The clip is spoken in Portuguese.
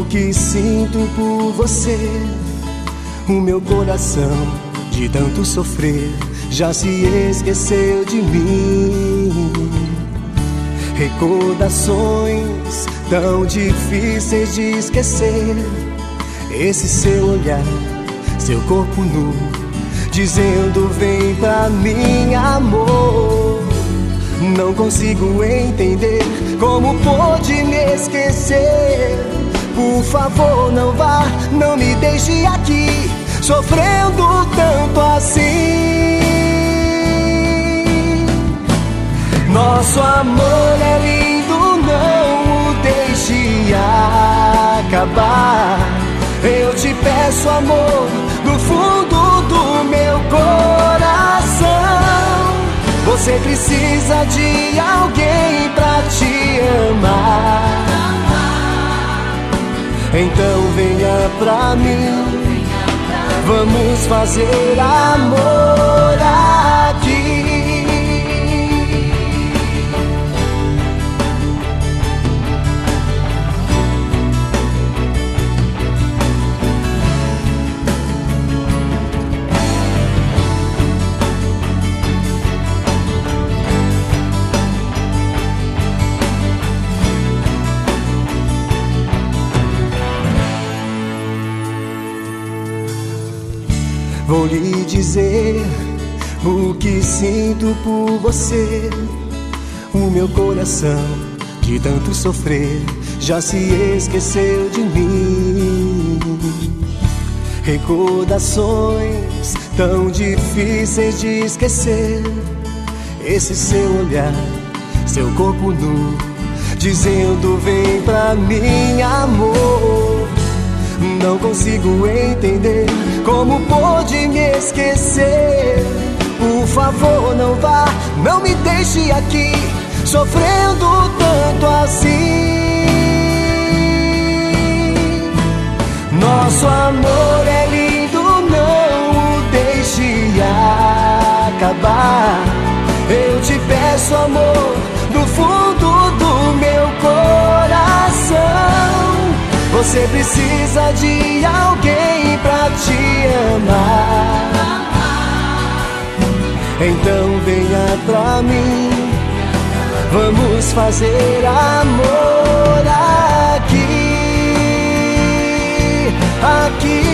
que sinto por você. O meu coração, de tanto sofrer, já se esqueceu de mim. Recordações tão difíceis de esquecer. Esse seu olhar, seu corpo nu, dizendo vem pra mim, amor. Não consigo entender como pôde me esquecer. Por favor, não vá, não me deixe aqui, sofrendo tanto assim. Nosso amor é lindo, não o deixe acabar. Eu te peço, amor, do fundo do meu coração. Você precisa de alguém pra te amar. Então venha pra mim, vamos fazer amor aqui. Vou lhe dizer o que sinto por você. O meu coração, de tanto sofrer, já se esqueceu de mim. Recordações tão difíceis de esquecer. Esse seu olhar, seu corpo nu, dizendo vem pra mim, amor. Não consigo entender como pôde me esquecer. Por favor, não vá, não me deixe aqui, sofrendo tanto assim. Nosso amor é lindo, não o deixe acabar. Eu te peço, amor, do fundo do meu coração. Você precisa de alguém pra te amar. Então venha pra mim, vamos fazer amor aqui, aqui.